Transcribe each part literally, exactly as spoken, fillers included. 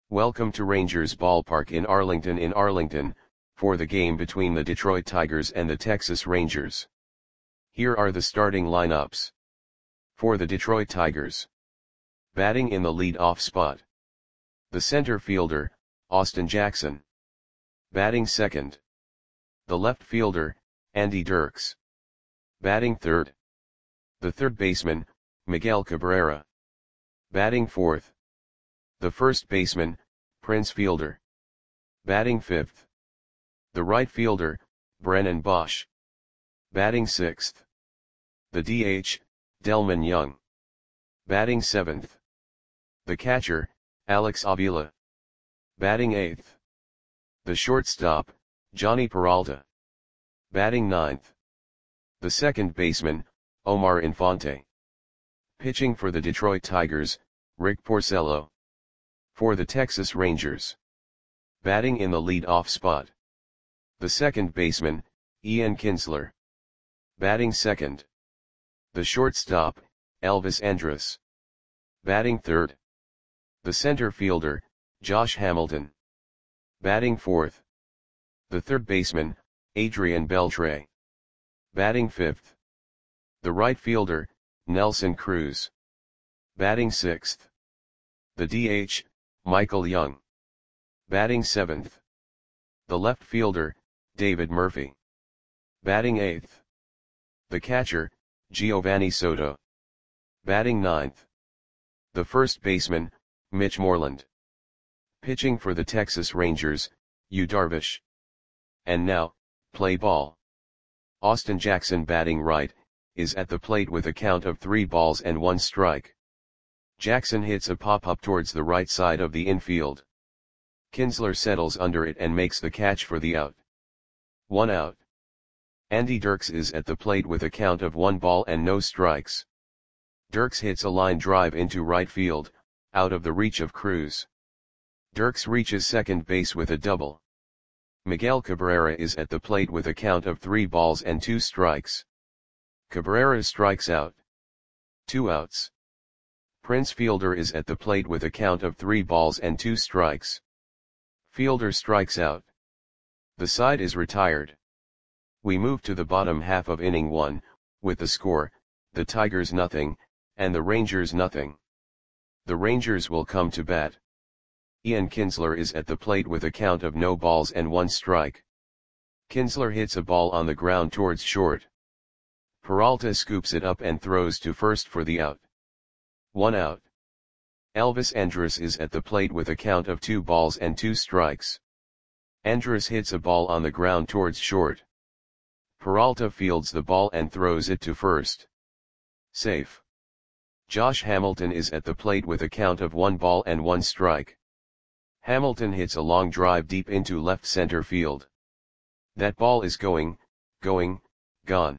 Welcome to Rangers Ballpark in Arlington in Arlington, for the game between the Detroit Tigers and the Texas Rangers. Here are the starting lineups. For the Detroit Tigers. Batting in the lead-off spot. The center fielder, Austin Jackson. Batting second. The left fielder, Andy Dirks. Batting third. The third baseman, Miguel Cabrera. Batting fourth. The first baseman, Prince Fielder. Batting fifth. The right fielder, Brennan Boesch. Batting sixth. The D H, Delmon Young. Batting seventh. The catcher, Alex Avila. Batting eighth. The shortstop, Jhonny Peralta. Batting ninth. The second baseman, Omar Infante. Pitching for the Detroit Tigers, Rick Porcello. For the Texas Rangers. Batting in the lead-off spot. The second baseman, Ian Kinsler. Batting second. The shortstop, Elvis Andrus. Batting third. The center fielder, Josh Hamilton. Batting fourth. The third baseman, Adrian Beltre. Batting fifth. The right fielder, Nelson Cruz. Batting sixth. The D H, Michael Young. Batting seventh. The left fielder, David Murphy. Batting eighth. The catcher, Giovanni Soto. Batting ninth. The first baseman, Mitch Moreland. Pitching for the Texas Rangers, Yu Darvish. And now, play ball. Austin Jackson batting right, is at the plate with a count of three balls and one strike. Jackson hits a pop-up towards the right side of the infield. Kinsler settles under it and makes the catch for the out. One out. Andy Dirks is at the plate with a count of one ball and no strikes. Dirks hits a line drive into right field, out of the reach of Cruz. Dirks reaches second base with a double. Miguel Cabrera is at the plate with a count of three balls and two strikes. Cabrera strikes out. Two outs. Prince Fielder is at the plate with a count of three balls and two strikes. Fielder strikes out. The side is retired. We move to the bottom half of inning one, with the score, the Tigers nothing, and the Rangers nothing. The Rangers will come to bat. Ian Kinsler is at the plate with a count of no balls and one strike. Kinsler hits a ball on the ground towards short. Peralta scoops it up and throws to first for the out. One out. Elvis Andrus is at the plate with a count of two balls and two strikes. Andrus hits a ball on the ground towards short. Peralta fields the ball and throws it to first. Safe. Josh Hamilton is at the plate with a count of one ball and one strike. Hamilton hits a long drive deep into left center field. That ball is going, going, gone.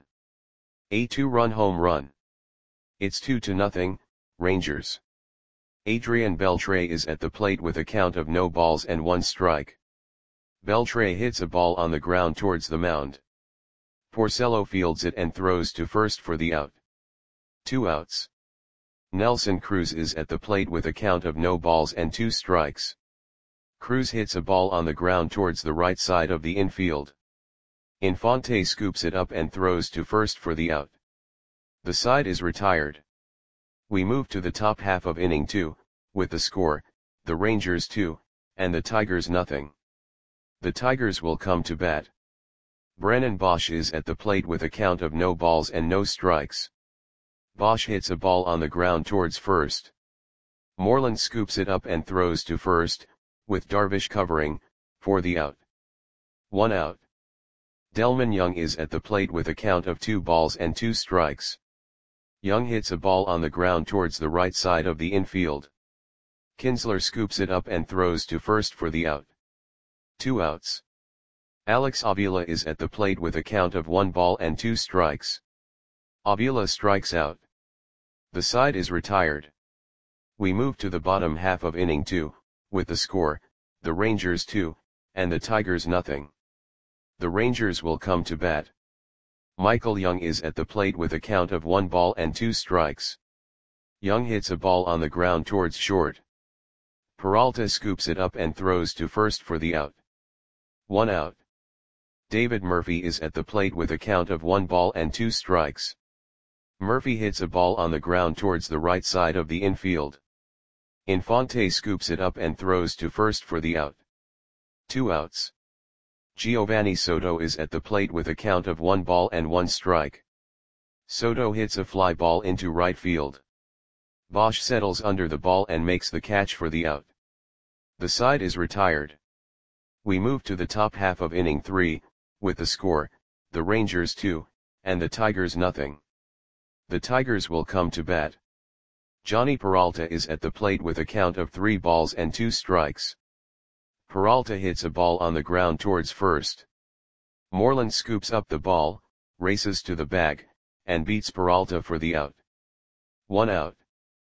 A two-run home run. It's two to nothing, Rangers. Adrian Beltre is at the plate with a count of no balls and one strike. Beltre hits a ball on the ground towards the mound. Porcello fields it and throws to first for the out. Two outs. Nelson Cruz is at the plate with a count of no balls and two strikes. Cruz hits a ball on the ground towards the right side of the infield. Infante scoops it up and throws to first for the out. The side is retired. We move to the top half of inning two, with the score, the Rangers two, and the Tigers nothing. The Tigers will come to bat. Brennan Boesch is at the plate with a count of no balls and no strikes. Boesch hits a ball on the ground towards first. Moreland scoops it up and throws to first, with Darvish covering, for the out. One out. Delmon Young is at the plate with a count of two balls and two strikes. Young hits a ball on the ground towards the right side of the infield. Kinsler scoops it up and throws to first for the out. Two outs. Alex Avila is at the plate with a count of one ball and two strikes. Avila strikes out. The side is retired. We move to the bottom half of inning two, with the score, the Rangers two, and the Tigers nothing. The Rangers will come to bat. Michael Young is at the plate with a count of one ball and two strikes. Young hits a ball on the ground towards short. Peralta scoops it up and throws to first for the out. One out. David Murphy is at the plate with a count of one ball and two strikes. Murphy hits a ball on the ground towards the right side of the infield. Infante scoops it up and throws to first for the out. Two outs. Giovanni Soto is at the plate with a count of one ball and one strike. Soto hits a fly ball into right field. Bosch settles under the ball and makes the catch for the out. The side is retired. We move to the top half of inning three, with the score, the Rangers two, and the Tigers nothing. The Tigers will come to bat. Johnny Peralta is at the plate with a count of three balls and two strikes. Peralta hits a ball on the ground towards first. Moreland scoops up the ball, races to the bag, and beats Peralta for the out. One out.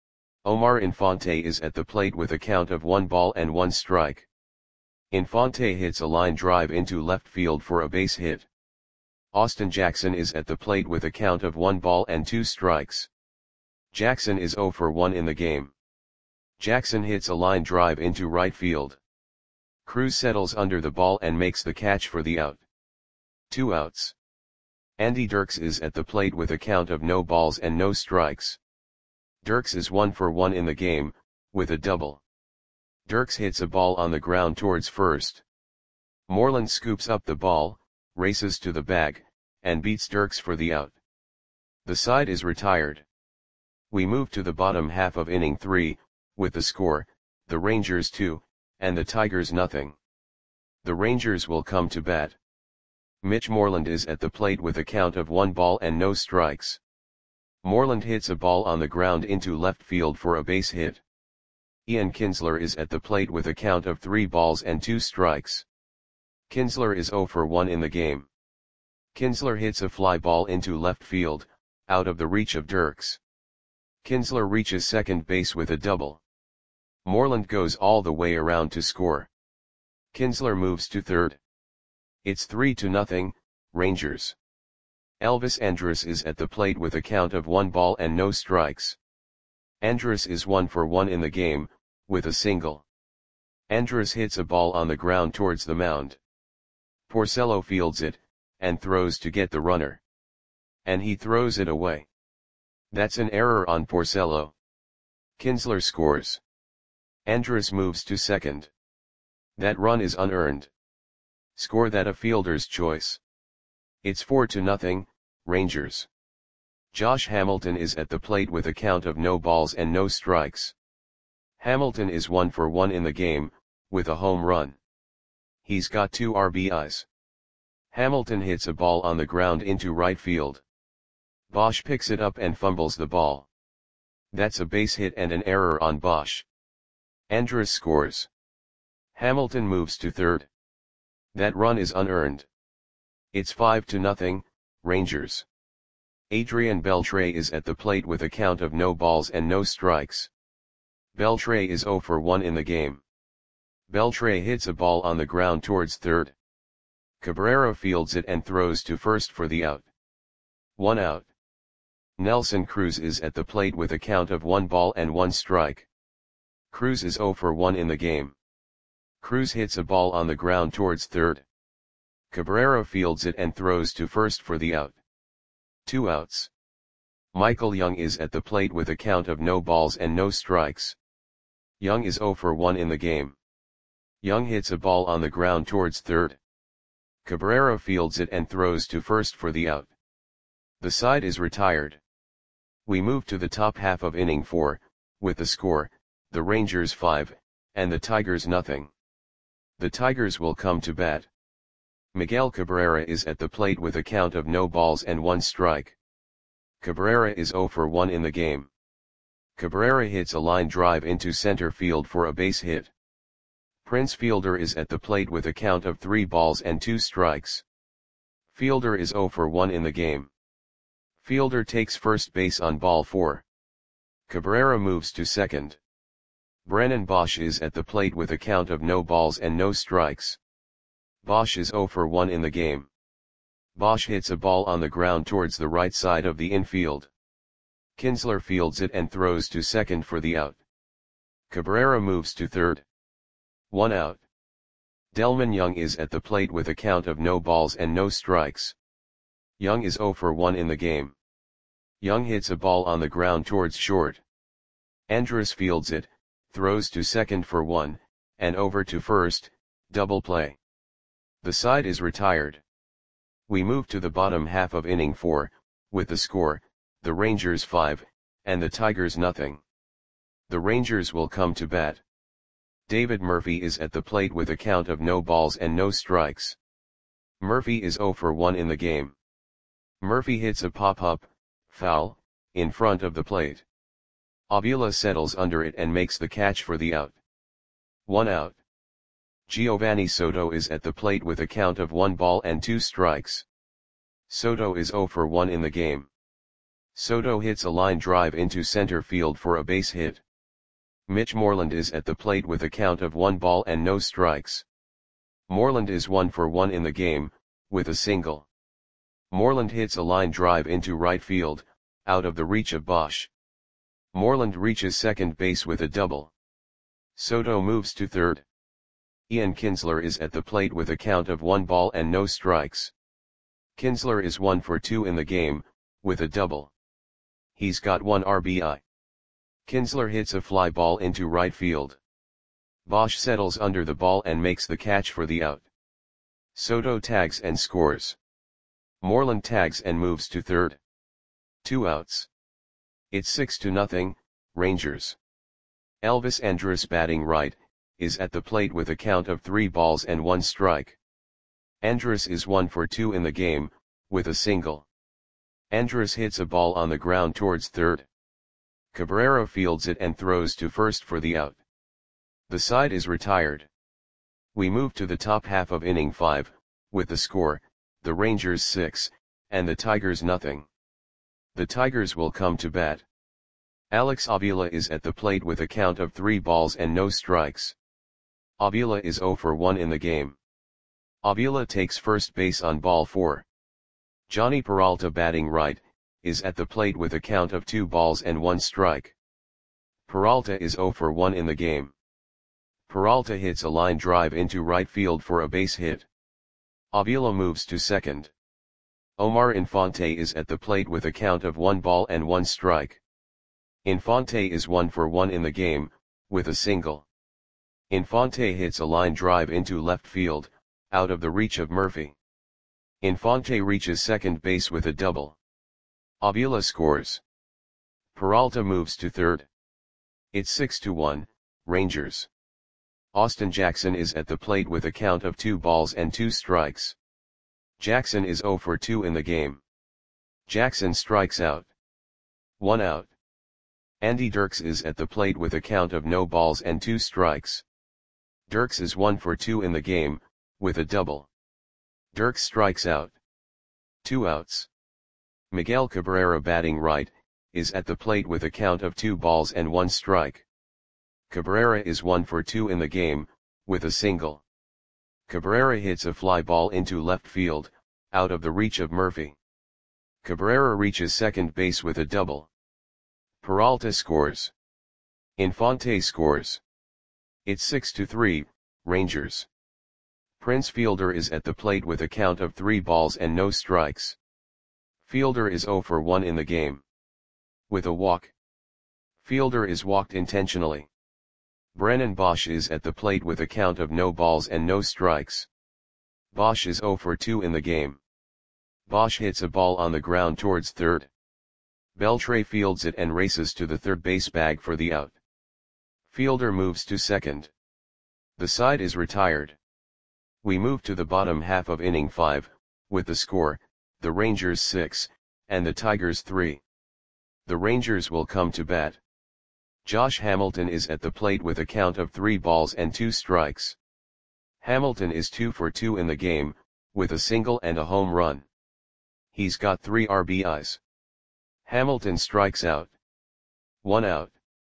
Omar Infante is at the plate with a count of one ball and one strike. Infante hits a line drive into left field for a base hit. Austin Jackson is at the plate with a count of one ball and two strikes. Jackson is zero for one in the game. Jackson hits a line drive into right field. Cruz settles under the ball and makes the catch for the out. Two outs. Andy Dirks is at the plate with a count of no balls and no strikes. Dirks is one for one in the game, with a double. Dirks hits a ball on the ground towards first. Moreland scoops up the ball, races to the bag, and beats Dirks for the out. The side is retired. We move to the bottom half of inning three, with the score, the Rangers two, and the Tigers nothing. The Rangers will come to bat. Mitch Moreland is at the plate with a count of one ball and no strikes. Moreland hits a ball on the ground into left field for a base hit. Ian Kinsler is at the plate with a count of three balls and two strikes. Kinsler is zero for one in the game. Kinsler hits a fly ball into left field, out of the reach of Dirks. Kinsler reaches second base with a double. Moreland goes all the way around to score. Kinsler moves to third. It's three to nothing, Rangers. Elvis Andrus is at the plate with a count of one ball and no strikes. Andrus is one for one in the game, with a single. Andrus hits a ball on the ground towards the mound. Porcello fields it, and throws to get the runner. And he throws it away. That's an error on Porcello. Kinsler scores. Andrus moves to second. That run is unearned. Score that a fielder's choice. It's four to nothing, Rangers. Josh Hamilton is at the plate with a count of no balls and no strikes. Hamilton is one for one in the game, with a home run. He's got two R B Is. Hamilton hits a ball on the ground into right field. Bosch picks it up and fumbles the ball. That's a base hit and an error on Bosch. Andrus scores. Hamilton moves to third. That run is unearned. It's five to nothing, Rangers. Adrian Beltre is at the plate with a count of no balls and no strikes. Beltre is zero for one in the game. Beltre hits a ball on the ground towards third. Cabrera fields it and throws to first for the out. One out. Nelson Cruz is at the plate with a count of one ball and one strike. Cruz is zero for one in the game. Cruz hits a ball on the ground towards third. Cabrera fields it and throws to first for the out. Two outs. Michael Young is at the plate with a count of no balls and no strikes. Young is zero for one in the game. Young hits a ball on the ground towards third. Cabrera fields it and throws to first for the out. The side is retired. We move to the top half of inning four, with the score, the Rangers five, and the Tigers nothing. The Tigers will come to bat. Miguel Cabrera is at the plate with a count of no balls and one strike. Cabrera is zero for one in the game. Cabrera hits a line drive into center field for a base hit. Prince Fielder is at the plate with a count of three balls and two strikes. Fielder is zero for one in the game. Fielder takes first base on ball four. Cabrera moves to second. Brennan Bosch is at the plate with a count of no balls and no strikes. Bosch is zero for one in the game. Bosch hits a ball on the ground towards the right side of the infield. Kinsler fields it and throws to second for the out. Cabrera moves to third. One out. Delman Young is at the plate with a count of no balls and no strikes. Young is zero for one in the game. Young hits a ball on the ground towards short. Andrus fields it, throws to second for one, and over to first, double play. The side is retired. We move to the bottom half of inning four, with the score, the Rangers five, and the Tigers nothing. The Rangers will come to bat. David Murphy is at the plate with a count of no balls and no strikes. Murphy is zero for one in the game. Murphy hits a pop-up, foul, in front of the plate. Avila settles under it and makes the catch for the out. One out. Giovanni Soto is at the plate with a count of one ball and two strikes. Soto is zero for one in the game. Soto hits a line drive into center field for a base hit. Mitch Moreland is at the plate with a count of one ball and no strikes. Moreland is one for one in the game, with a single. Moreland hits a line drive into right field, out of the reach of Bosch. Moreland reaches second base with a double. Soto moves to third. Ian Kinsler is at the plate with a count of one ball and no strikes. Kinsler is one for two in the game, with a double. He's got one R B I. Kinsler hits a fly ball into right field. Bosch settles under the ball and makes the catch for the out. Soto tags and scores. Moreland tags and moves to third. Two outs. It's six to nothing, Rangers. Elvis Andrus batting right, is at the plate with a count of three balls and one strike. Andrus is one for two in the game, with a single. Andrus hits a ball on the ground towards third. Cabrera fields it and throws to first for the out. The side is retired. We move to the top half of inning five, with the score, the Rangers six, and the Tigers nothing. The Tigers will come to bat. Alex Avila is at the plate with a count of three balls and no strikes. Avila is zero for one in the game. Avila takes first base on ball four. Johnny Peralta batting right, is at the plate with a count of two balls and one strike. Peralta is zero for one in the game. Peralta hits a line drive into right field for a base hit. Avila moves to second. Omar Infante is at the plate with a count of one ball and one strike. Infante is one for one in the game, with a single. Infante hits a line drive into left field, out of the reach of Murphy. Infante reaches second base with a double. Avila scores. Peralta moves to third. It's six to one, Rangers. Austin Jackson is at the plate with a count of two balls and two strikes. Jackson is zero for two in the game. Jackson strikes out. One out. Andy Dirks is at the plate with a count of no balls and two strikes. Dirks is one for two in the game, with a double. Dirks strikes out. Two outs. Miguel Cabrera batting right, is at the plate with a count of two balls and one strike. Cabrera is one for two in the game, with a single. Cabrera hits a fly ball into left field, out of the reach of Murphy. Cabrera reaches second base with a double. Peralta scores. Infante scores. It's six to three, Rangers. Prince Fielder is at the plate with a count of three balls and no strikes. Fielder is zero for one in the game. With a walk. Fielder is walked intentionally. Brennan Bosch is at the plate with a count of no balls and no strikes. Bosch is zero for two in the game. Bosch hits a ball on the ground towards third. Beltre fields it and races to the third base bag for the out. Fielder moves to second. The side is retired. We move to the bottom half of inning five, with the score, the Rangers six, and the Tigers three. The Rangers will come to bat. Josh Hamilton is at the plate with a count of three balls and two strikes. Hamilton is two for two in the game, with a single and a home run. He's got three R B Is. Hamilton strikes out. One out.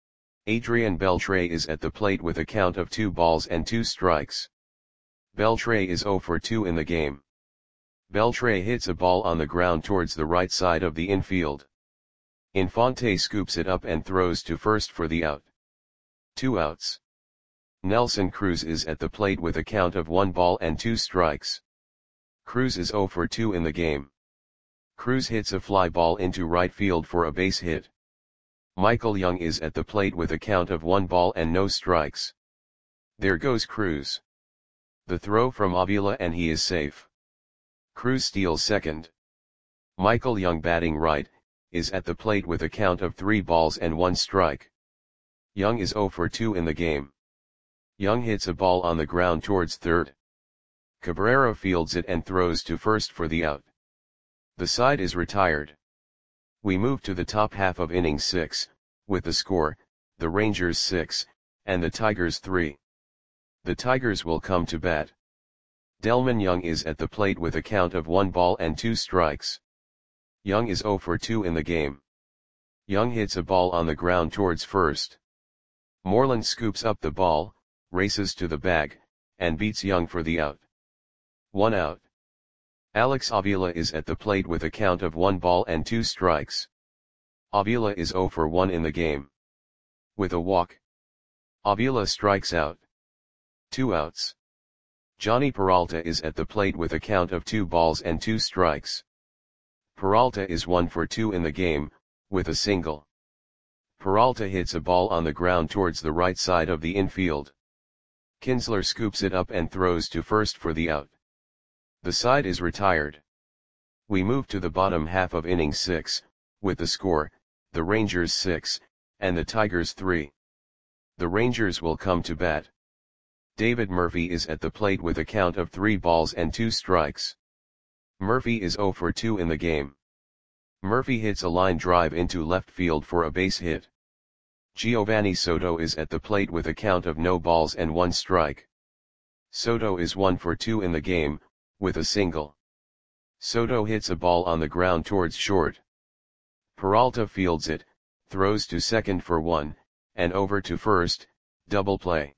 Adrian Beltre is at the plate with a count of two balls and two strikes. Beltre is zero for two in the game. Beltre hits a ball on the ground towards the right side of the infield. Infante scoops it up and throws to first for the out. Two outs. Nelson Cruz is at the plate with a count of one ball and two strikes. Cruz is zero for two in the game. Cruz hits a fly ball into right field for a base hit. Michael Young is at the plate with a count of one ball and no strikes. There goes Cruz. The throw from Avila and he is safe. Cruz steals second. Michael Young, batting right, is at the plate with a count of three balls and one strike. Young is zero for two in the game. Young hits a ball on the ground towards third. Cabrera fields it and throws to first for the out. The side is retired. We move to the top half of inning six, with the score, the Rangers six, and the Tigers three. The Tigers will come to bat. Delmon Young is at the plate with a count of one ball and two strikes. Young is zero for two in the game. Young hits a ball on the ground towards first. Moreland scoops up the ball, races to the bag, and beats Young for the out. One out. Alex Avila is at the plate with a count of one ball and two strikes. Avila is zero for one in the game. With a walk, Avila strikes out. Two outs. Johnny Peralta is at the plate with a count of two balls and two strikes. Peralta is one for two in the game, with a single. Peralta hits a ball on the ground towards the right side of the infield. Kinsler scoops it up and throws to first for the out. The side is retired. We move to the bottom half of inning six, with the score, the Rangers six, and the Tigers three. The Rangers will come to bat. David Murphy is at the plate with a count of three balls and two strikes. Murphy is zero for two in the game. Murphy hits a line drive into left field for a base hit. Giovanni Soto is at the plate with a count of no balls and one strike. Soto is one for two in the game, with a single. Soto hits a ball on the ground towards short. Peralta fields it, throws to second for one, and over to first, double play.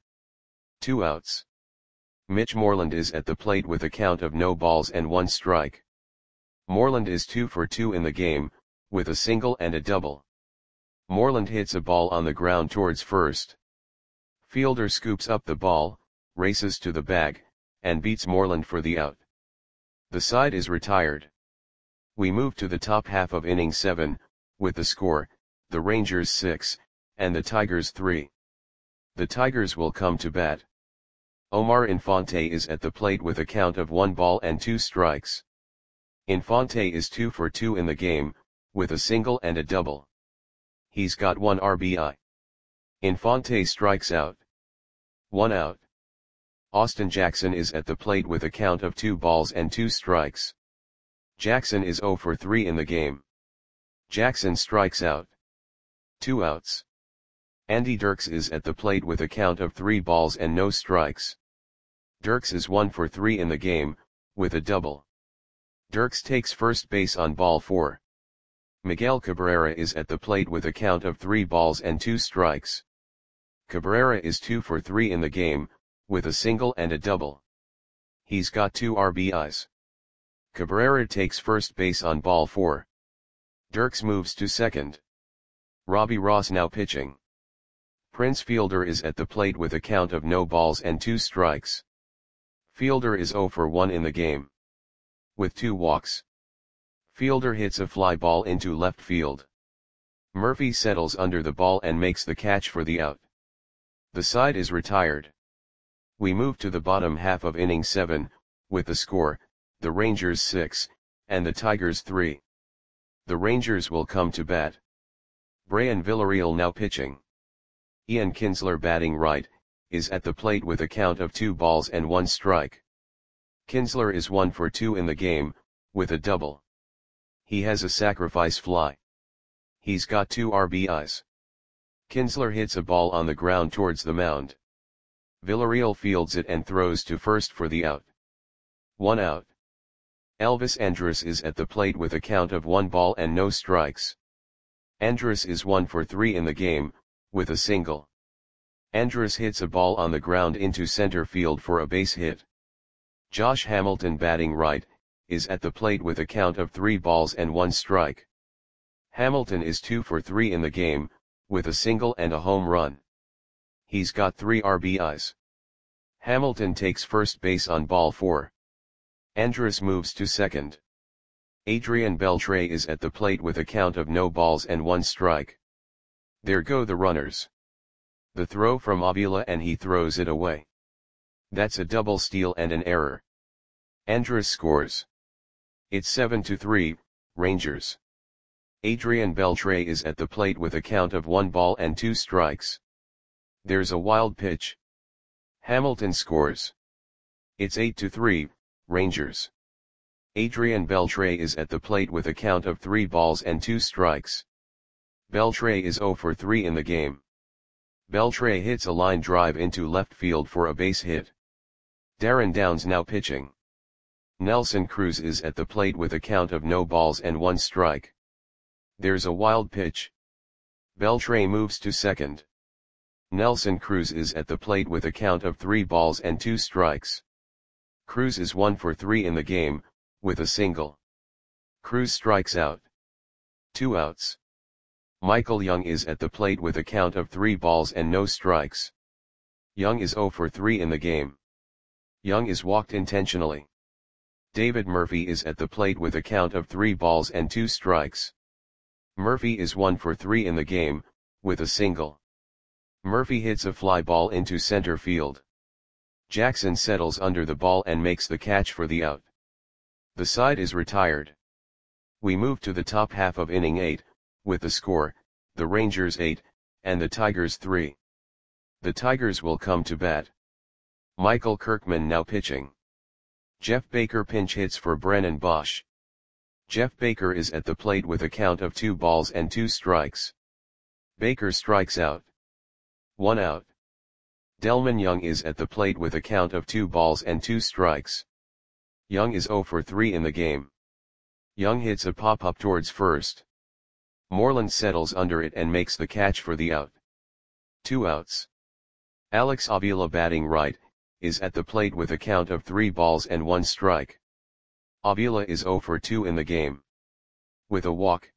Two outs. Mitch Moreland is at the plate with a count of no balls and one strike. Moreland is two for two in the game, with a single and a double. Moreland hits a ball on the ground towards first. Fielder scoops up the ball, races to the bag, and beats Moreland for the out. The side is retired. We move to the top half of inning seven, with the score, the Rangers six, and the Tigers three. The Tigers will come to bat. Omar Infante is at the plate with a count of one ball and two strikes. Infante is two for two in the game, with a single and a double. He's got one R B I. Infante strikes out. One out. Austin Jackson is at the plate with a count of two balls and two strikes. Jackson is zero for three in the game. Jackson strikes out. Two outs. Andy Dirks is at the plate with a count of three balls and no strikes. Dirks is one for three in the game, with a double. Dirks takes first base on ball four. Miguel Cabrera is at the plate with a count of three balls and two strikes. Cabrera is two for three in the game, with a single and a double. He's got two R B Is. Cabrera takes first base on ball four. Dirks moves to second. Robbie Ross now pitching. Prince Fielder is at the plate with a count of no balls and two strikes. Fielder is zero for one in the game. With two walks. Fielder hits a fly ball into left field. Murphy settles under the ball and makes the catch for the out. The side is retired. We move to the bottom half of inning seven, with the score, the Rangers six, and the Tigers three. The Rangers will come to bat. Brian Villarreal now pitching. Ian Kinsler, batting right, is at the plate with a count of two balls and one strike. Kinsler is one for two in the game, with a double. He has a sacrifice fly. He's got two R B Is. Kinsler hits a ball on the ground towards the mound. Villarreal fields it and throws to first for the out. One out. Elvis Andrus is at the plate with a count of one ball and no strikes. Andrus is one for three in the game, with a single. Andrus hits a ball on the ground into center field for a base hit. Josh Hamilton, batting right, is at the plate with a count of three balls and one strike. Hamilton is two for three in the game, with a single and a home run. He's got three R B Is. Hamilton takes first base on ball four. Andrus moves to second. Adrian Beltre is at the plate with a count of no balls and one strike. There go the runners. The throw from Avila and he throws it away. That's a double steal and an error. Andrus scores. It's seven to three, Rangers. Adrian Beltre is at the plate with a count of one ball and two strikes. There's a wild pitch. Hamilton scores. It's eight to three, Rangers. Adrian Beltre is at the plate with a count of three balls and two strikes. Beltre is zero for three in the game. Beltre hits a line drive into left field for a base hit. Darren Downs now pitching. Nelson Cruz is at the plate with a count of no balls and one strike. There's a wild pitch. Beltre moves to second. Nelson Cruz is at the plate with a count of three balls and two strikes. Cruz is one for three in the game, with a single. Cruz strikes out. Two outs. Michael Young is at the plate with a count of three balls and no strikes. Young is zero for three in the game. Young is walked intentionally. David Murphy is at the plate with a count of three balls and two strikes. Murphy is one for three in the game, with a single. Murphy hits a fly ball into center field. Jackson settles under the ball and makes the catch for the out. The side is retired. We move to the top half of inning eight, with the score, the Rangers eight, and the Tigers three. The Tigers will come to bat. Michael Kirkman now pitching. Jeff Baker pinch hits for Brennan Bosch. Jeff Baker is at the plate with a count of two balls and two strikes. Baker strikes out. One out. Delman Young is at the plate with a count of two balls and two strikes. Young is zero for three in the game. Young hits a pop-up towards first. Moreland settles under it and makes the catch for the out. Two outs. Alex Avila batting right, is at the plate with a count of three balls and one strike. Avila is zero for two in the game. With a walk.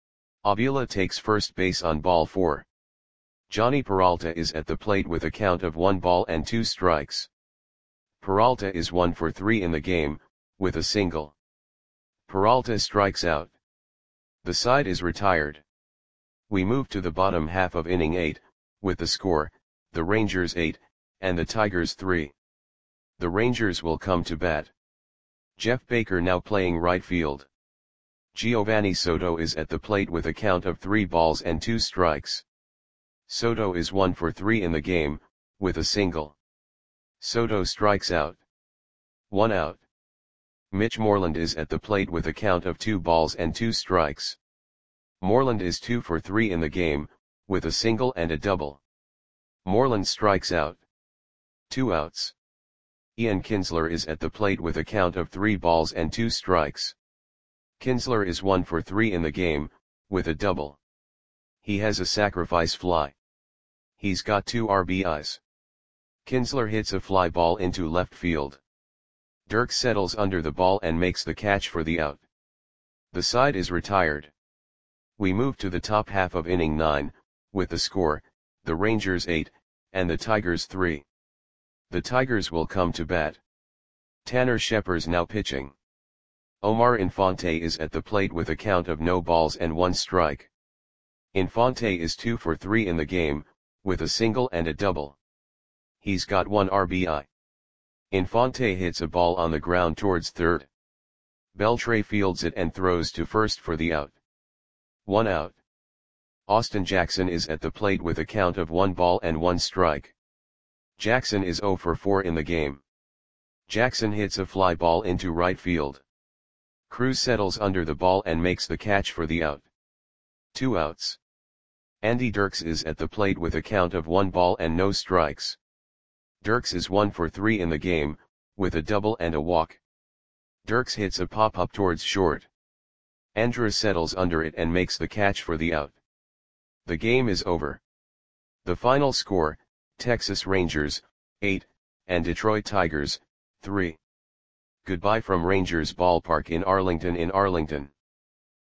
Avila takes first base on ball four. Johnny Peralta is at the plate with a count of one ball and two strikes. Peralta is one for three in the game, with a single. Peralta strikes out. The side is retired. We move to the bottom half of inning eight, with the score, the Rangers eight, and the Tigers three. The Rangers will come to bat. Jeff Baker now playing right field. Giovanni Soto is at the plate with a count of three balls and two strikes. Soto is one for three in the game, with a single. Soto strikes out. One out. Mitch Moreland is at the plate with a count of two balls and two strikes. Moreland is two for three in the game, with a single and a double. Moreland strikes out. Two outs. Ian Kinsler is at the plate with a count of three balls and two strikes. Kinsler is one for three in the game, with a double. He has a sacrifice fly. He's got two R B Is. Kinsler hits a fly ball into left field. Dirk settles under the ball and makes the catch for the out. The side is retired. We move to the top half of inning nine, with the score, the Rangers eight, and the Tigers three. The Tigers will come to bat. Tanner Scheppers now pitching. Omar Infante is at the plate with a count of no balls and one strike. Infante is two for three in the game, with a single and a double. He's got one R B I. Infante hits a ball on the ground towards third. Beltre fields it and throws to first for the out. One out. Austin Jackson is at the plate with a count of one ball and one strike. Jackson is zero for four in the game. Jackson hits a fly ball into right field. Cruz settles under the ball and makes the catch for the out. Two outs. Andy Dirks is at the plate with a count of one ball and no strikes. Dirks is one for three in the game, with a double and a walk. Dirks hits a pop-up towards short. Andrus settles under it and makes the catch for the out. The game is over. The final score, Texas Rangers, eight, and Detroit Tigers, three. Goodbye from Rangers Ballpark in Arlington in Arlington.